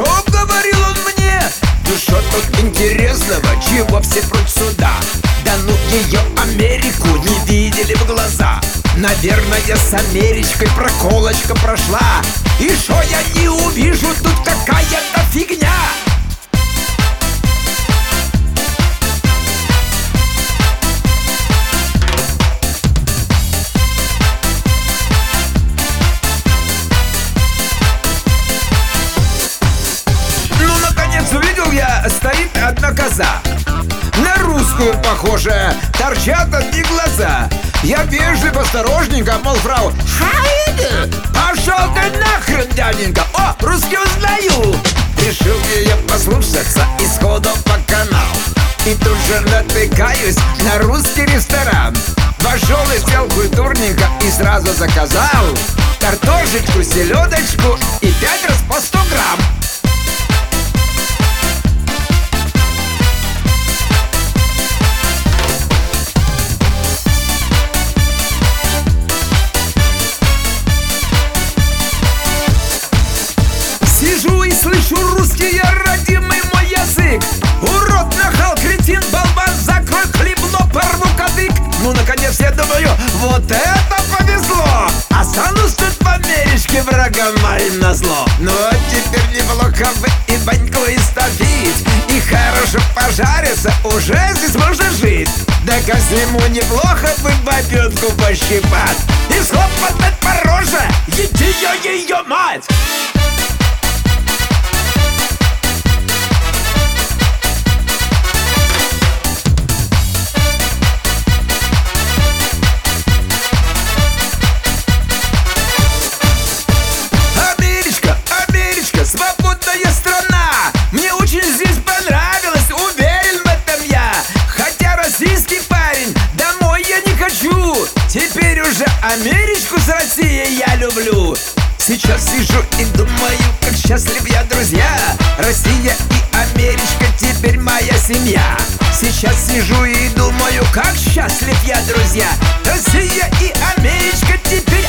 Шо говорил он мне? Ну шо тут интересного, чего все прут сюда? Да ну ее Америку не видели в глаза. Наверное, с Америчкой проколочка прошла. И шо я не увижу, тут какая-то фигня. Ну, наконец увидел я, стоит одна коза, на русскую похожая, торчат одни глаза. Я вежливо, осторожненько, мол, фрау, хайде, пошел ты нахрен, дяденька. О, русский узнаю. Решил ее послушаться и сходу по канал. И тут же натыкаюсь на русский ресторан. Вошел и сел культурненько и сразу заказал картошечку, селедочку и 5 раз по 100 грамм. Сижу и слышу русский, я родимый мой язык. Урод, нахал, кретин, болван, закрой хлебно, порву кадык. Ну, наконец, я думаю, вот это повезло. Останусь тут в Америчке врагом моим назло. Ну, а теперь неплохо бы и баньку истопить, и хорошо пожариться, уже здесь можно жить. Да косиму неплохо бы бабенку пощипать и схлопотать по роже, ее мать. Свободная страна, мне очень здесь понравилось, уверен в этом я. Хотя российский парень, домой я не хочу. Теперь уже Америчку с Россией я люблю. Сейчас сижу и думаю, как счастлив я, друзья. Россия и Америчка теперь моя семья. Сейчас сижу и думаю, как счастлив я, друзья. Россия и Америчка теперь